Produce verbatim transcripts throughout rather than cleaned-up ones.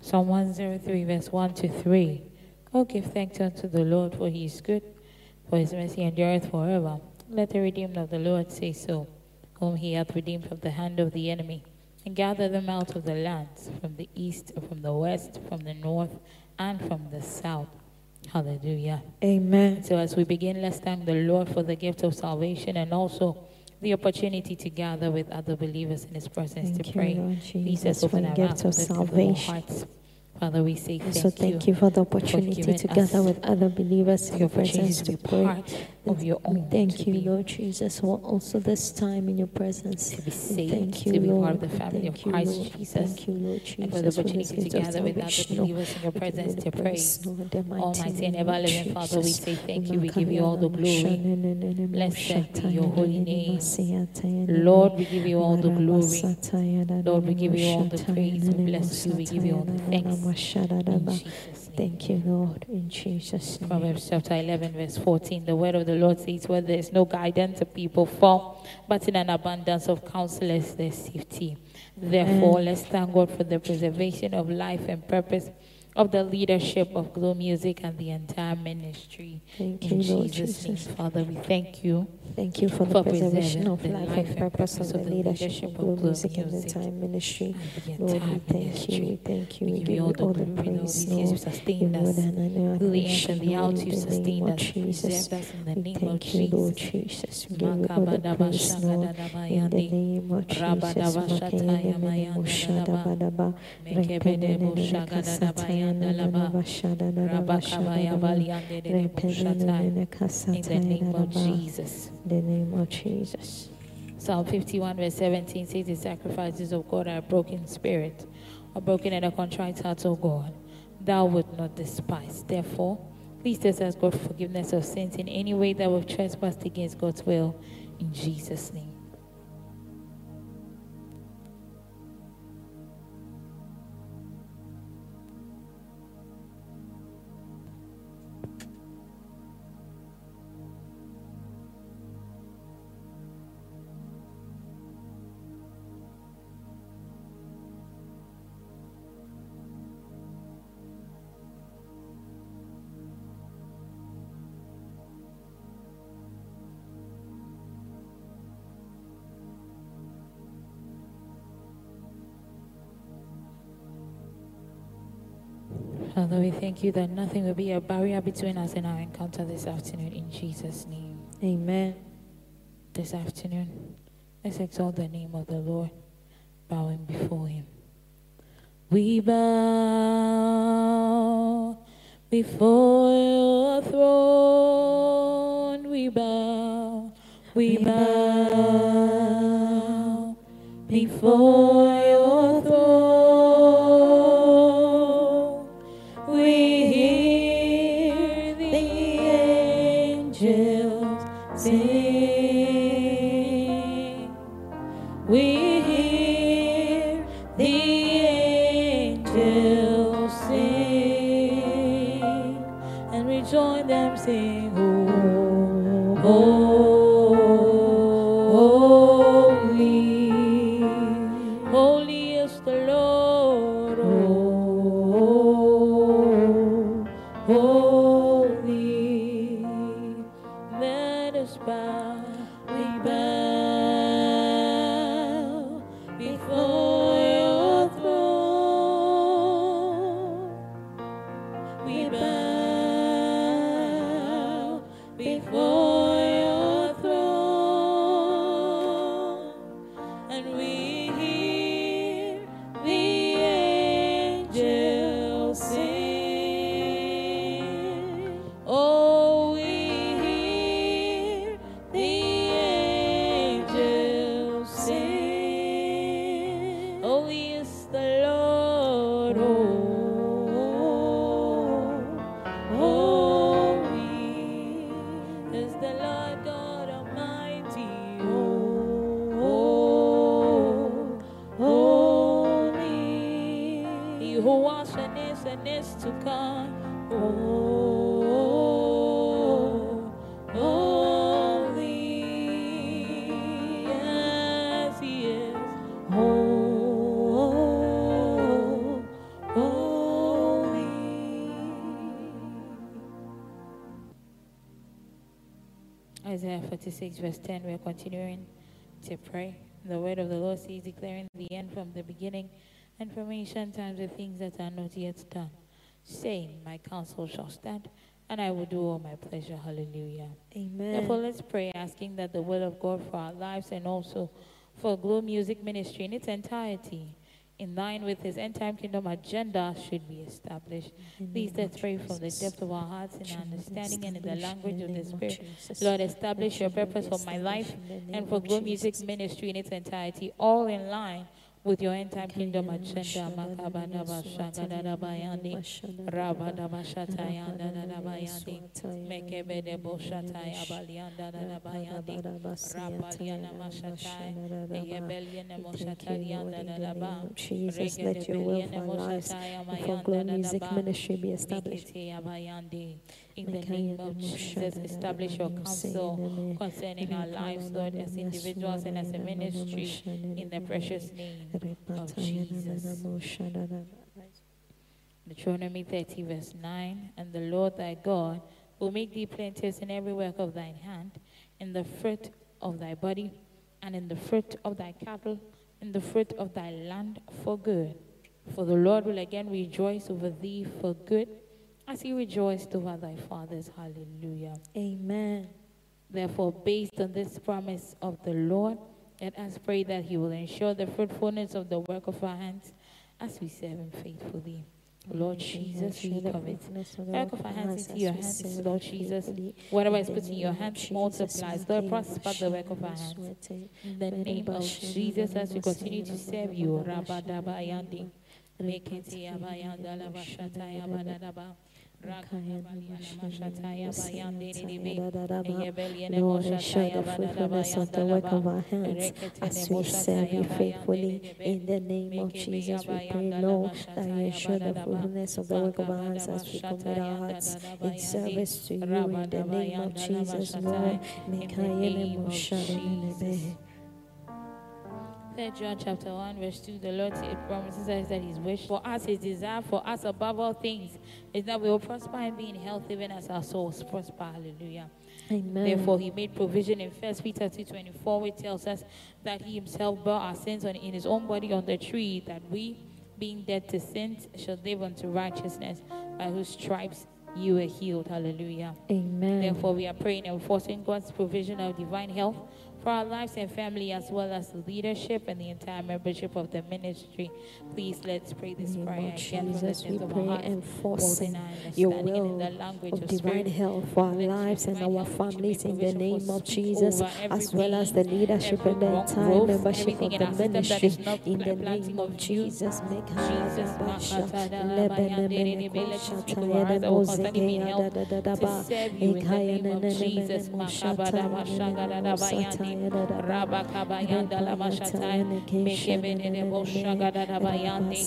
Psalm one oh three, verse one to three. Oh, give thanks unto the Lord, for he is good, for his mercy endureth forever. Let the redeemed of the Lord say so, whom he hath redeemed from the hand of the enemy, and gathered them out of the lands, from the east, from the west, from the north, and from the south. Hallelujah. Amen. So as we begin, let's thank the Lord for the gift of salvation and also the opportunity to gather with other believers in his presence Thank to you, pray. Lord Please Jesus, let's for open the our gift mouths of and lift up our salvation. hearts. Father, we say thank So thank you for the opportunity to gather with other believers in the your opportunity presence to to be pray. part of your We own. thank to you, be, Lord Jesus, for also this time in your presence. to be We saved, thank you, to be part Lord. of the We family of thank you, Christ Lord. We Jesus. thank you, Lord And for the Jesus, for this opportunity to gift of gather with other salvation. believers in your We give you presence the to pray. praise, Lord, the mighty Almighty and name of ever living Father, we Jesus. say thank you. We give you all the glory. Blessed be your holy name. Lord, we give you all the glory. Lord, we give you all the praise. We bless you. We give you all the thanks. In Jesus' name. Thank you, Lord, in Jesus' name. Proverbs chapter eleven, verse fourteen. The word of the Lord says, where there is no guidance, the people fall, but in an abundance of counselors, there's safety. Therefore, let's thank God for the preservation of life and purpose of the leadership of Glow Music and the entire ministry. Thank in you, Lord Jesus' name, Jesus. Father, we thank you. Thank you for the for preservation of preserving the life and purpose of the leadership of Glow Music and the Music entire ministry. and the Lord, we entire thank ministry. you, we thank you, We we give give you all you the all the glory, Lord. praise, These years you Lord. sustained Give you us. the honor and Through the ins adoration, and the Lord, outs, in you the name sustained of us. You Jesus. preserved us in the We name of thank you, Lord Jesus. Jesus. We give you all the praise, Lord, in the name of Jesus. Makayene mene moshada badaba, repenene nene kasataya nene bashada dada bashada dada, repenene nene In the kasataya name dada of ba. Jesus. In the name of Jesus. Psalm fifty-one, verse seventeen says, the sacrifices of God are a broken spirit, a broken and a contrite heart, O God, thou wilt not despise. Therefore, please just ask God for forgiveness of sins in any way that we've trespassed against God's will, in Jesus' name. Father, we thank you that nothing will be a barrier between us and our encounter this afternoon, in Jesus' name. Amen. This afternoon, let's exalt the name of the Lord, bowing before him. We bow before your throne. We bow, we bow before your throne. We hear the angels sing. We hear the angels sing, and we join them sing, oh, holy, holy is the Lord, oh, holy. Let us bow, we bow before your throne. We bow before your throne, and we hear the angels sing. Oh, we hear the angels sing. Holy is the Lord, oh, holy is the Lord God Almighty, oh, holy. He who was and is and is to come, oh, holy, yes, he is, oh, holy. Isaiah forty-six, verse ten, we are continuing to pray. The word of the Lord says, declaring the end from the beginning, and from ancient times the things that are not yet done, saying, my counsel shall stand, and I will do all my pleasure. Hallelujah. Amen. Therefore, let's pray, asking that the will of God for our lives and also for Glow Music Ministry in its entirety, in line with his end-time kingdom agenda, should be established. Please let's pray from the depth of our hearts in understanding and in the language of the Spirit. Lord, establish your purpose for my life and for Glow Music Ministry in its entirety, all in line with your end-time kingdom agenda. Makabadaba shagadadabayandi, rabadaba shatayandadabayandi, mekebedebo shatayabaliandadabayandi, rabalianama shatai, eyebelianemo shatariandadadaba, Jesus, let your will for our lives and for Glow Music Ministry be established. In the name of Jesus, establish your counsel concerning our lives, Lord, as individuals and as a ministry, in the precious name of Jesus. Deuteronomy thirty, verse nine, and the Lord thy God will make thee plenteous in every work of thine hand, in the fruit of thy body, and in the fruit of thy cattle, in the fruit of thy land for good. For the Lord will again rejoice over thee for good, as he rejoiced over thy fathers. Hallelujah. Amen. Therefore, based on this promise of the Lord, let us pray that he will ensure the fruitfulness of the work of our hands as we serve him faithfully. Lord Jesus, we commit the work of our hands into your hands, Lord Jesus. Whatever is put in your hands multiplies. Lord, prosper the work of our hands. In the name of Jesus, as we continue to serve you, Rabadabayandi, Mekete Abayanda Lavashataya Badadaba. Lord, ensure the fruitfulness of the work of our hands as we serve you faithfully. In the name of Jesus, we pray, Lord, that you ensure the fruitfulness of the work of our hands as we commit our hearts in service to you. In the name of Jesus, Lord. In the name of Jesus. Third John chapter one, verse two, the Lord it promises us that his wish for us, his desire for us above all things, is that we will prosper and be in health even as our souls prosper. Hallelujah. Amen. Therefore, he made provision in First Peter two twenty-four, which tells us that he himself bore our sins on, in his own body on the tree, that we, being dead to sins, shall live unto righteousness, by whose stripes you were healed. Hallelujah. Amen. Therefore, we are praying and forcing God's provision of divine health for our lives and family, as well as the leadership and the entire membership of the ministry. Please let's pray this prayer again from the Jesus, we depth of pray our hearts, enforcing both in your our understanding and in will the language of of divine spirit. health for our Let your lives and divine our health, which you make families in the provision for, name of speak Jesus, over every as well as being, the leadership every and the wrong entire growth, membership everything of in the our system that ministry is not in the planting name of of you. Jesus. Make Jesus, let us speak over our eyes that will constantly be in health to serve you in the name of Jesus. Rabakabayanda Lamashatai, Mekebede Boshagadabayandi,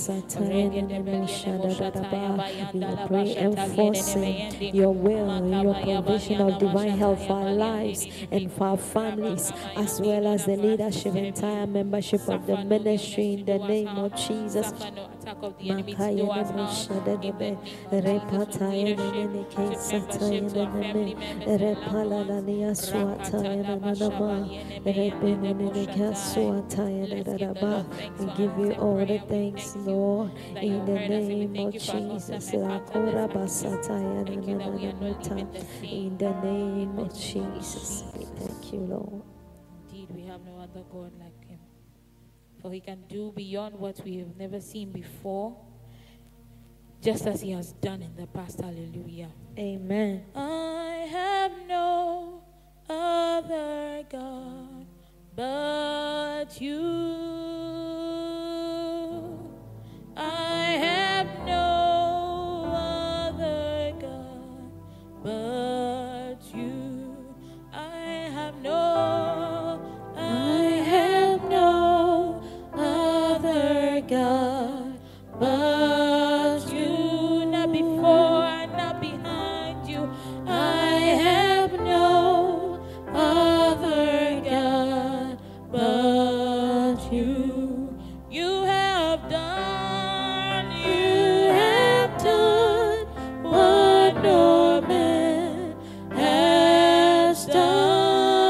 We pray enforcing your will, your provision of divine health for our lives and for our families, as well as the leadership, entire membership of the ministry in the name of Jesus. Makaya Moshadebe, Repataya Neneke Sataya Neneme, Repalania Swataya Nanama, Repeneneka Swataya Dadaba. We give you all the thanks, Lord, in the name of Jesus. Rakora Basataya Nananamata, in the name of Jesus. We thank you, Lord. Indeed, we have no other God like him. For he can do beyond what we have never seen before, just as he has done in the past. Hallelujah. Amen. I have no other God but you. I have no other God but you. I have no, I have no other God but you. Not before and not behind you. I have no other God but you. You have done, you have done what no man has done.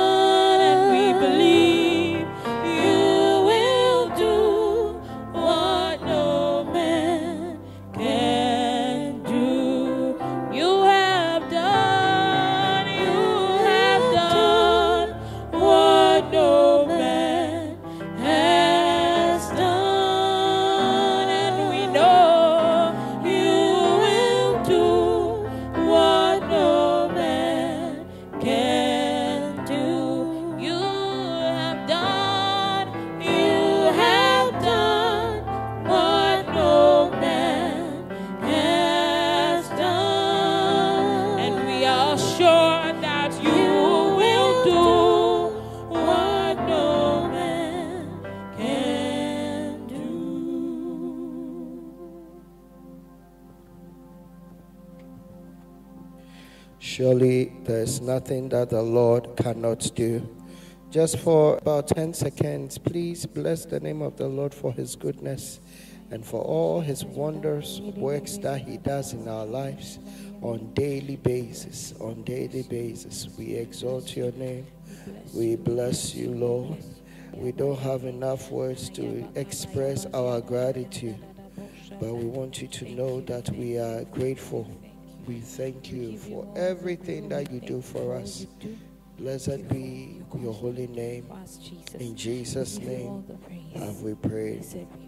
Surely there's nothing that the Lord cannot do. Just for about ten seconds, please bless the name of the Lord for his goodness and for all his wondrous works that he does in our lives on daily basis. On daily basis, we exalt your name. We bless you, Lord. We don't have enough words to express our gratitude, but we want you to know that we are grateful. We thank you for everything that you do for us. Blessed be your holy name. In Jesus' name have we prayed.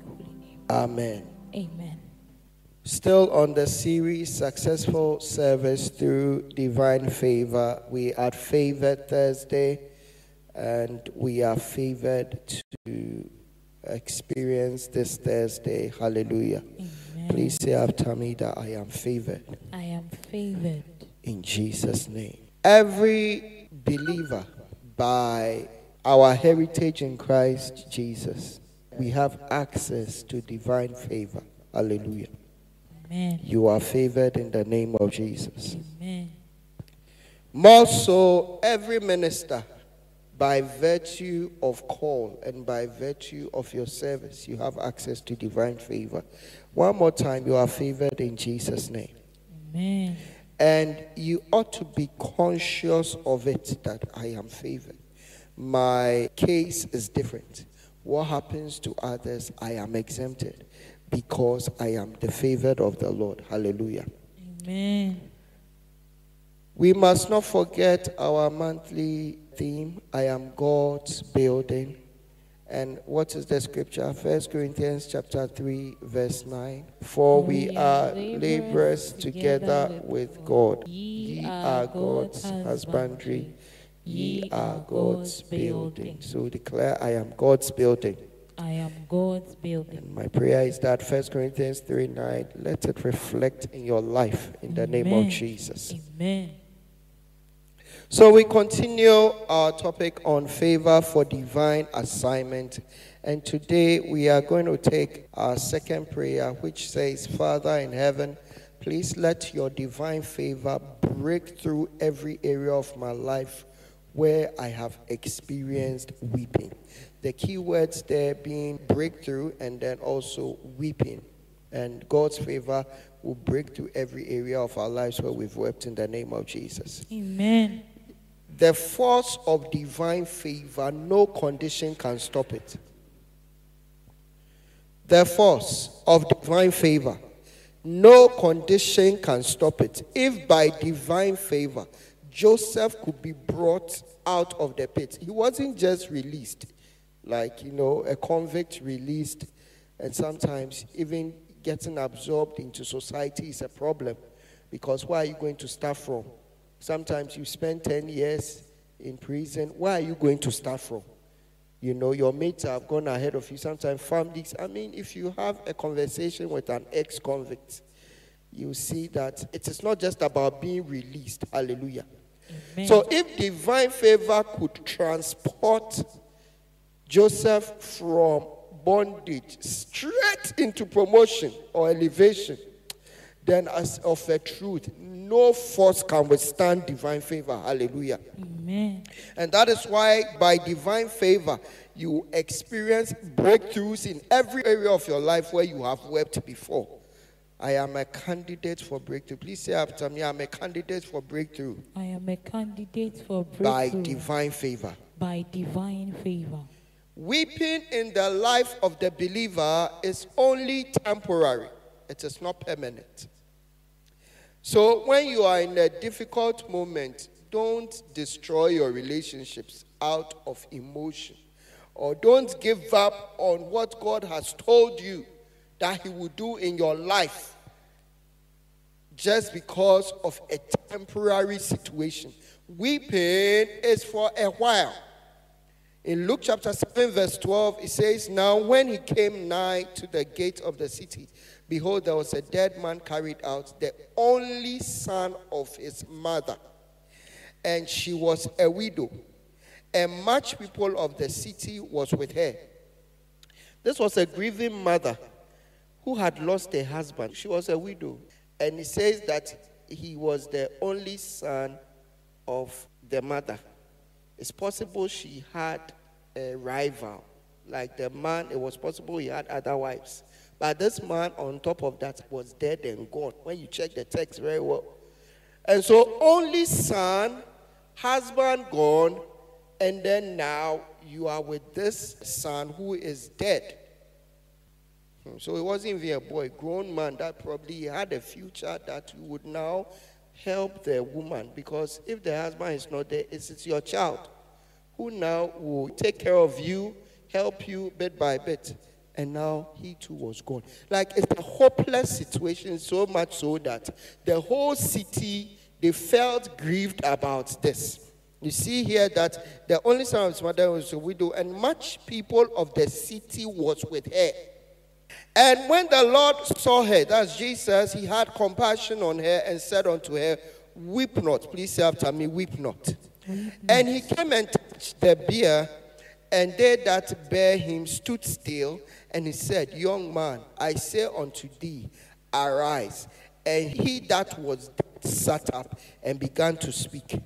Amen. Amen. Still on the series, Successful Service Through Divine Favor. We are Favored Thursday, and we are favored to experience this Thursday. Hallelujah. Amen. Please say after me that I am favored. I am favored. In Jesus' name. Every believer, by our heritage in Christ Jesus, we have access to divine favor. Hallelujah. Amen. You are favored in the name of Jesus. Amen. More so, every minister, by virtue of call and by virtue of your service, you have access to divine favor. One more time, you are favored in Jesus' name. Amen. And you ought to be conscious of it, that I am favored. My case is different. What happens to others, I am exempted because I am the favored of the Lord. Hallelujah. Amen. We must not forget our monthly theme, I am God's building. And what is the scripture? First Corinthians chapter three, verse nine. For we are laborers together with God. Ye are God's husbandry. Ye are God's building. So declare, I am God's building. I am God's building. And my prayer is that First Corinthians three nine, let it reflect in your life in the name of Jesus. Amen. So we continue our topic on favor for divine assignment. And today we are going to take our second prayer, which says, Father in heaven, please let your divine favor break through every area of my life where I have experienced weeping. The key words there being breakthrough and then also weeping. And God's favor will break through every area of our lives where we've wept in the name of Jesus. Amen. The force of divine favor, no condition can stop it. The force of divine favor, no condition can stop it. If by divine favor, Joseph could be brought out of the pit, he wasn't just released, like, you know, a convict released, and sometimes even getting absorbed into society is a problem, because where are you going to start from? Sometimes you spend ten years in prison. Where are you going to start from? You know, your mates have gone ahead of you. Sometimes families, I mean, if you have a conversation with an ex-convict, you see that it is not just about being released. Hallelujah. Amen. So if divine favor could transport Joseph from bondage straight into promotion or elevation, then as of a truth, no force can withstand divine favor. Hallelujah. Amen. And that is why by divine favor, you experience breakthroughs in every area of your life where you have wept before. I am a candidate for breakthrough. Please say after me, I am a candidate for breakthrough. I am a candidate for breakthrough. By divine favor. By divine favor. Weeping in the life of the believer is only temporary. It is not permanent. So when you are in a difficult moment, don't destroy your relationships out of emotion. Or don't give up on what God has told you that he will do in your life just because of a temporary situation. Weeping is for a while. In Luke chapter seven verse twelve, it says, now when he came nigh to the gate of the city, behold, there was a dead man carried out, the only son of his mother, and she was a widow, and much people of the city was with her. This was a grieving mother who had lost a husband. She was a widow. And it says that he was the only son of the mother. It's possible she had a rival. Like the man, it was possible he had other wives. But this man, on top of that, was dead and gone. When you check the text very well. And so, only son, husband gone, and then now you are with this son who is dead. So, it wasn't even a boy, grown man that probably had a future that you would now help the woman. Because if the husband is not there, it's, it's your child who now will take care of you, help you bit by bit. And now he too was gone. Like, it's a hopeless situation, so much so that the whole city, they felt grieved about this. You see here that the only son of his mother was a widow, and much people of the city was with her. And when the Lord saw her, that's Jesus, he had compassion on her and said unto her, weep not. Please say after me, weep not. And he came and touched the bier, and they that bare him stood still. And he said, young man, I say unto thee, arise. And he that was dead sat up and began to speak.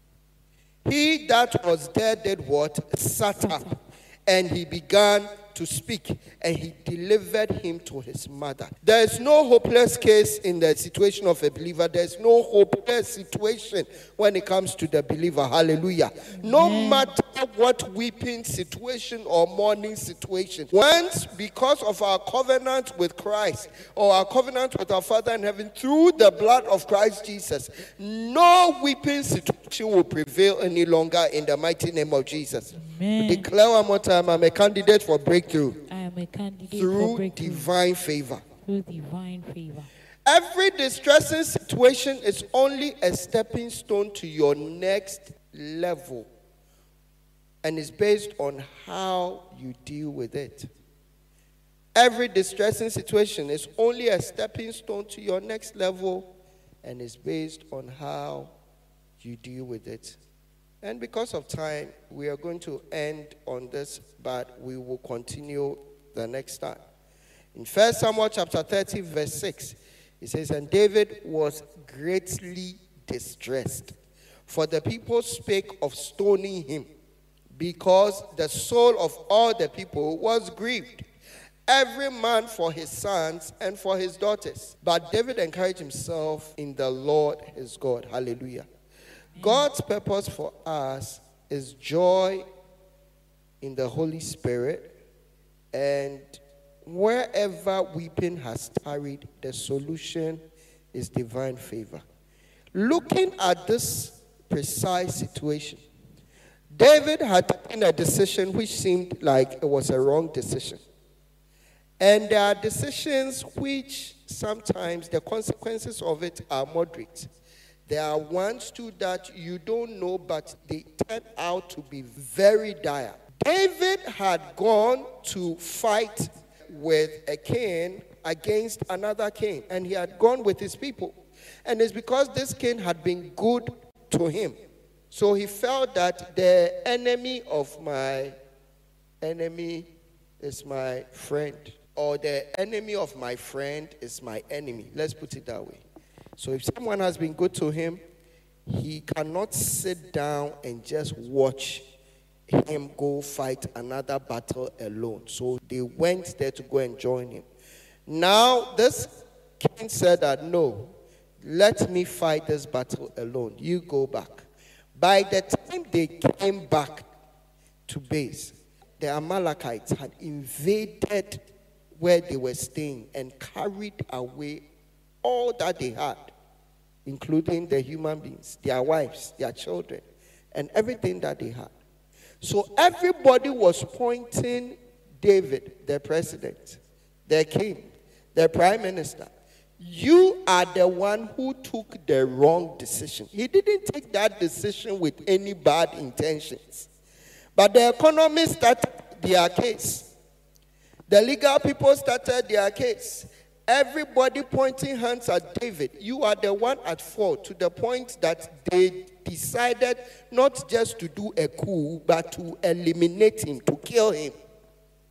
He that was dead did what? Sat up. And he began to speak, and he delivered him to his mother. There is no hopeless case in the situation of a believer. There is no hopeless situation when it comes to the believer. Hallelujah. No matter what weeping situation or mourning situation, once, because of our covenant with Christ or our covenant with our Father in heaven through the blood of Christ Jesus, no weeping situation will prevail any longer in the mighty name of Jesus. Amen. Declare one more time, I'm a candidate for breakthrough. I am a candidate Through for breakthrough. divine favor. Through divine favor. Every distressing situation is only a stepping stone to your next level, and is based on how you deal with it. Every distressing situation is only a stepping stone to your next level, and is based on how you deal with it. And because of time, we are going to end on this, but we will continue the next time. In First Samuel chapter thirty, verse six, it says, and David was greatly distressed, for the people spake of stoning him, because the soul of all the people was grieved, every man for his sons and for his daughters. But David encouraged himself in the Lord his God. Hallelujah. God's purpose for us is joy in the Holy Spirit, and wherever weeping has tarried, the solution is divine favor. Looking at this precise situation, David had taken a decision which seemed like it was a wrong decision. And there are decisions which sometimes the consequences of it are moderate. There are ones too that you don't know, but they turn out to be very dire. David had gone to fight with a king against another king, and he had gone with his people. And it's because this king had been good to him. So he felt that the enemy of my enemy is my friend, or the enemy of my friend is my enemy. Let's put it that way. So if someone has been good to him, he cannot sit down and just watch him go fight another battle alone. So they went there to go and join him. Now this king said that, no, let me fight this battle alone. You go back. By the time they came back to base, the Amalekites had invaded where they were staying and carried away all that they had, including the human beings, their wives, their children, and everything that they had. So everybody was pointing David, the president, the king, the prime minister. You are the one who took the wrong decision. He didn't take that decision with any bad intentions. But the economists started their case. The legal people started their case. Everybody pointing hands at David. You are the one at fault, to the point that they decided not just to do a coup, but to eliminate him, to kill him.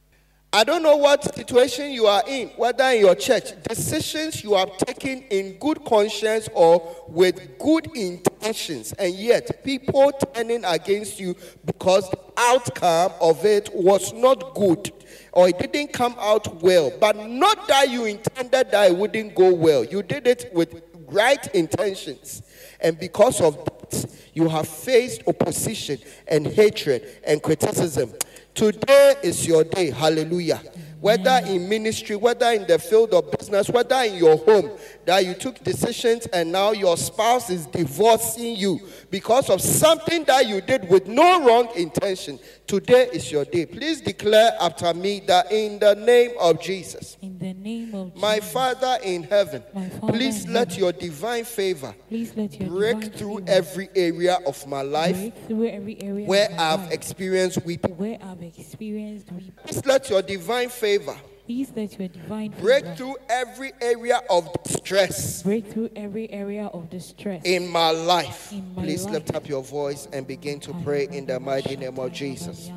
I don't know what situation you are in, whether in your church, decisions you have taken in good conscience or with good intentions, and yet people turning against you because the outcome of it was not good or it didn't come out well. But not that you intended that it wouldn't go well. You did it with right intentions. And because of that, you have faced opposition and hatred and criticism. Today is your day. Hallelujah. Whether in ministry, whether in the field of business, whether in your home, that you took decisions and now your spouse is divorcing you because of something that you did with no wrong intention. Today is your day. Please declare after me that in the name of Jesus, In the name of Jesus, my Father in heaven, My Father please in let heaven, your divine favor please let your break divine through favor every area of my life break through every area where of my I've life, experienced weeping. where I've experienced weeping. Please let your divine favor Please let your divine break favor through every area of distress break through every area of distress in my life. in my Please life. lift up your voice and begin to pray in the mighty name of Jesus.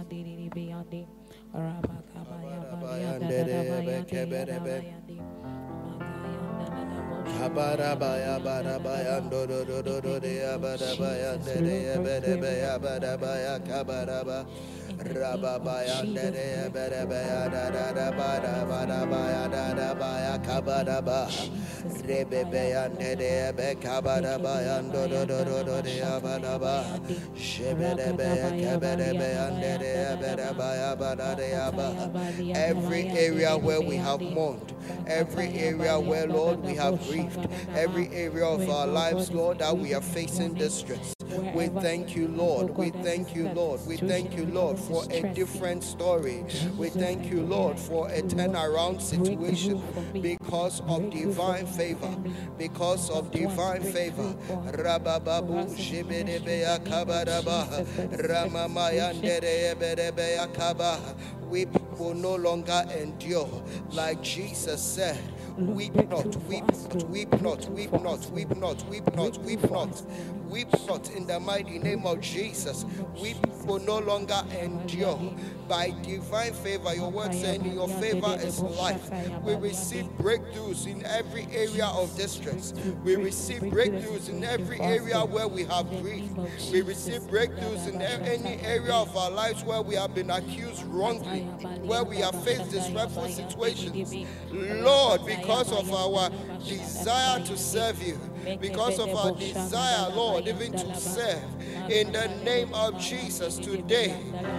Every area where we have mourned, every area where, Lord, we have grieved, every area of our lives, Lord, that we are facing distress. We thank you, Lord. We thank you, Lord. We thank you, Lord, for a different story. We thank you, Lord, for a turnaround situation because of divine favor. Because of divine favor. Rabababu shibidebeya kabadaba. Ramamayanderebedebeya kaba. We will no longer endure. Like Jesus said, weep not, weep not, weep not, weep not, weep not, weep not, weep not, weep not in the mighty name of Jesus. We will no longer endure. By divine favor, your word saying in your favor is life. We receive breakthroughs in every area of distress. We receive breakthroughs in every area where we have grief. We receive breakthroughs in any area of our lives where we have been accused wrongly, where we have faced disrespectful situations. Lord, because of our desire to serve you, because of our desire, Lord, even to serve, in the name of Jesus today,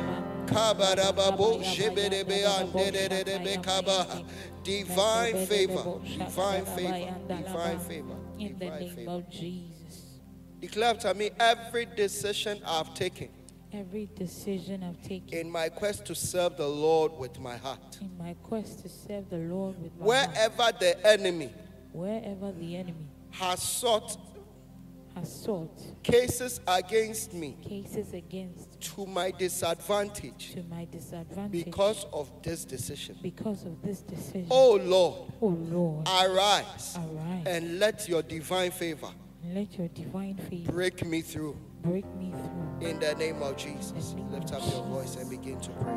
divine favor, divine favor, divine favor, in the divine name favor. of Jesus. Declare to me every decision I've taken Every decision I've taken in my quest to serve the Lord with my heart, in my quest to serve the Lord with my heart, wherever the enemy wherever the enemy has sought has sought cases against me cases against to my disadvantage to my disadvantage because of this decision. because of this decision. Oh Lord, Oh Lord, arise arise and let your divine favor and let your divine favor break me through break me through. in the name of Jesus. Lift up your voice and begin to pray.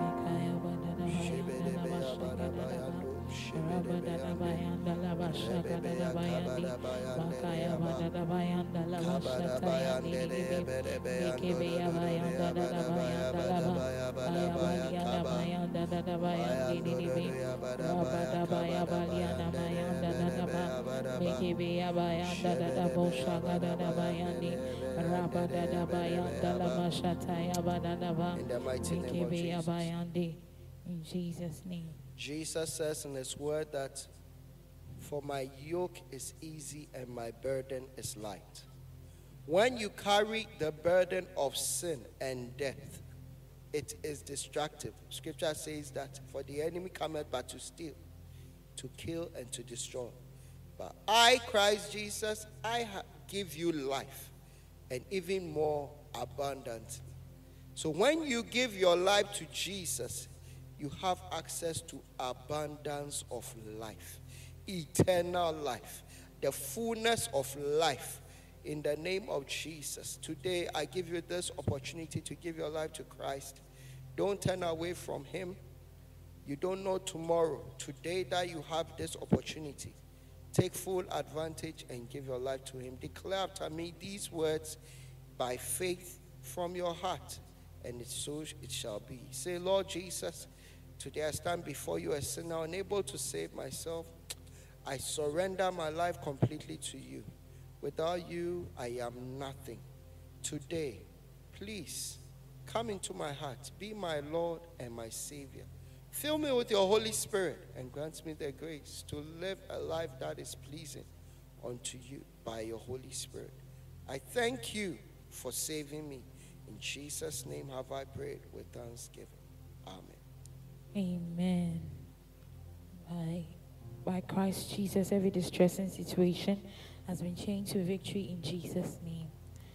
In the mighty name of Jesus. In Jesus' name. Jesus says in his word that for my yoke is easy and my burden is light. When you carry the burden of sin and death, it is destructive. Scripture says that for the enemy cometh but to steal, to kill, and to destroy. But I, Christ Jesus, I ha- give you life, and even more abundantly. So when you give your life to Jesus, you have access to abundance of life, eternal life, the fullness of life. In the name of Jesus, today I give you this opportunity to give your life to Christ. Don't turn away from him. You don't know tomorrow. Today that you have this opportunity, take full advantage and give your life to him. Declare after me these words by faith from your heart, and it so it shall be. Say, Lord Jesus, today I stand before you a sinner, unable to save myself. I surrender my life completely to you. Without you, I am nothing. Today, please come into my heart. Be my Lord and my Savior. Fill me with your Holy Spirit and grant me the grace to live a life that is pleasing unto you by your Holy Spirit. I thank you for saving me. In Jesus' name have I prayed with thanksgiving. Amen. Amen. By, by Christ Jesus, every distressing situation has been changed to victory in Jesus' name.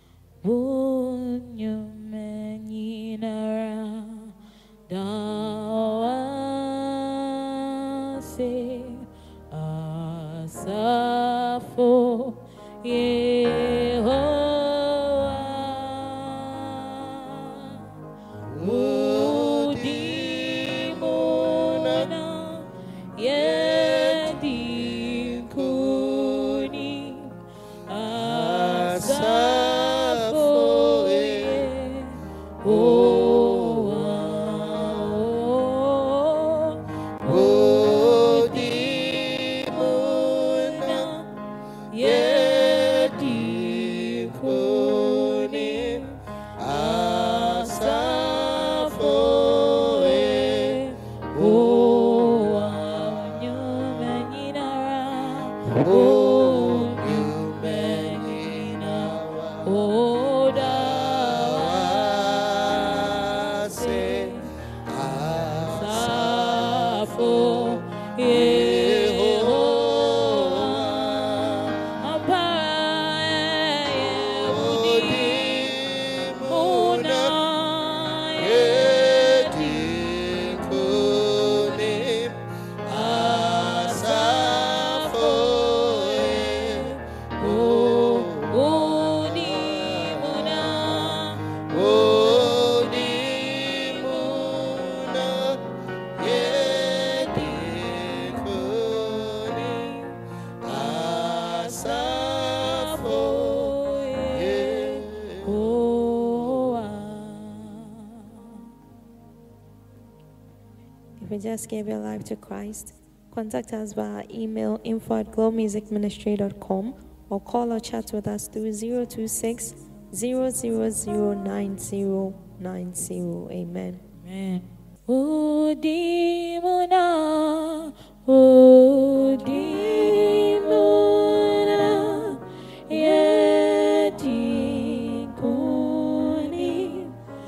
If you just gave your life to Christ, contact us via email info at glow music ministry dot com or call or chat with us through zero two six, zero zero zero, nine zero nine zero. Amen. Amen. Udimuna, udimuna, yeti kuni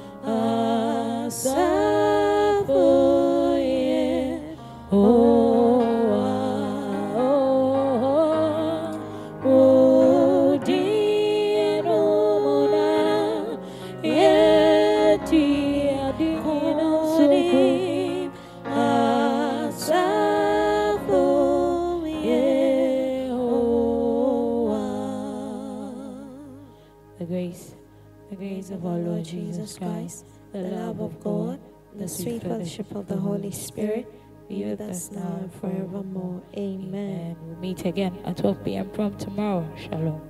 asafoye, oh, oh, udimuna, yeti kuni asafoye, oh. The grace, the grace of our Lord Jesus Christ, the love of God, the sweet fellowship of the Holy Spirit be with us now and forevermore. Amen. We'll meet again at twelve p m from tomorrow. Shalom.